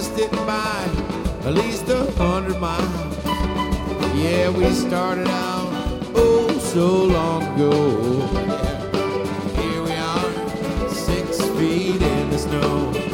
pressed it by at least 100 miles. Yeah, we started out oh so long ago. Yeah. Here we are, 6 feet in the snow.